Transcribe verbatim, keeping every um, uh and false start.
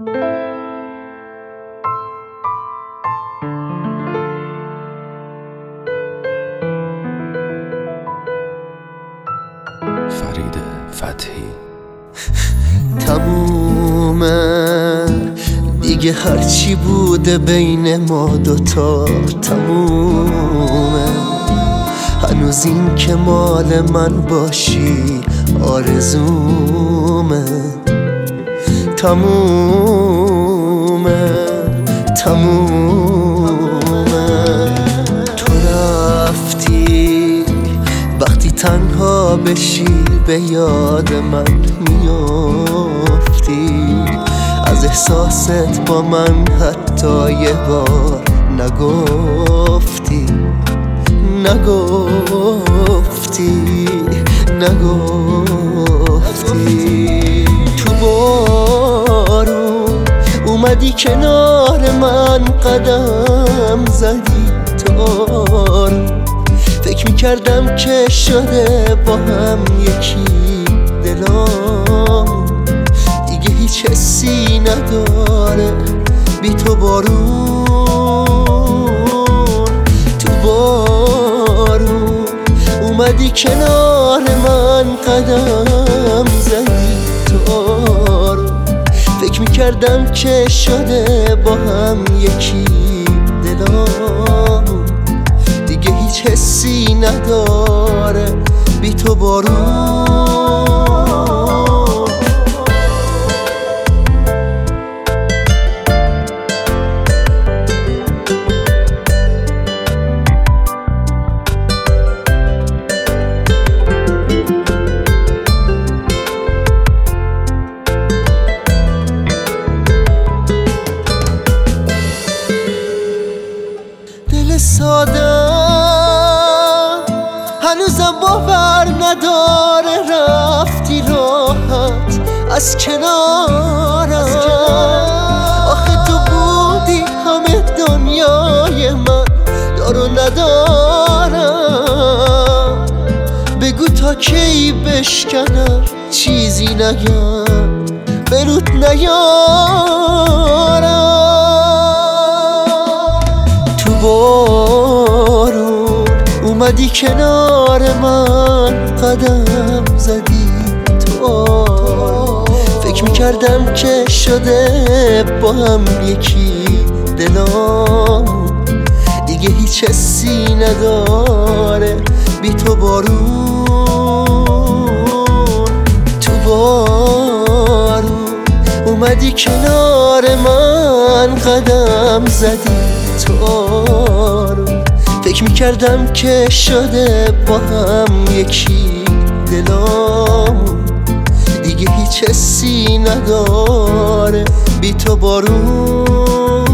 فرید فتحی. تمومه دیگه هرچی بوده بین ما دوتا تمومه. هنوز این که مال من باشی آرزومه. تمومه تمومه. تو رفتی وقتی تنها بشی به یاد من میافتی. از احساست با من حتی یه بار نگفتی نگفتی نگفتی. تو بارون اومدی کنار من قدم زدی تار. فکر میکردم که شده با هم یکی دلام. دیگه هیچ حسی نداره بی تو بارون. تو بارون اومدی کنار من قدم زدی تار. فکر میکردم که شده با هم یکی دلام. دیگه هیچ حسی نداره بی تو بارون. دل ساده هنوزم باور نداره رفتی راحت از کنارم. آخه تو بودی همه دنیای من دار و ندارم. بگو تا کی بشکنم چیزی نگم به رود نیارم. بارون اومدی کنار من قدم زدی تو. فکر میکردم که شده با هم یکی دلام. دیگه هیچ حسی نداره بی تو بارون. تو بارون اومدی کنار من قدم زدی تو. فکر میکردم که شده با هم یکی دلام. دیگه هیچ حسی نداره بی تو بارون.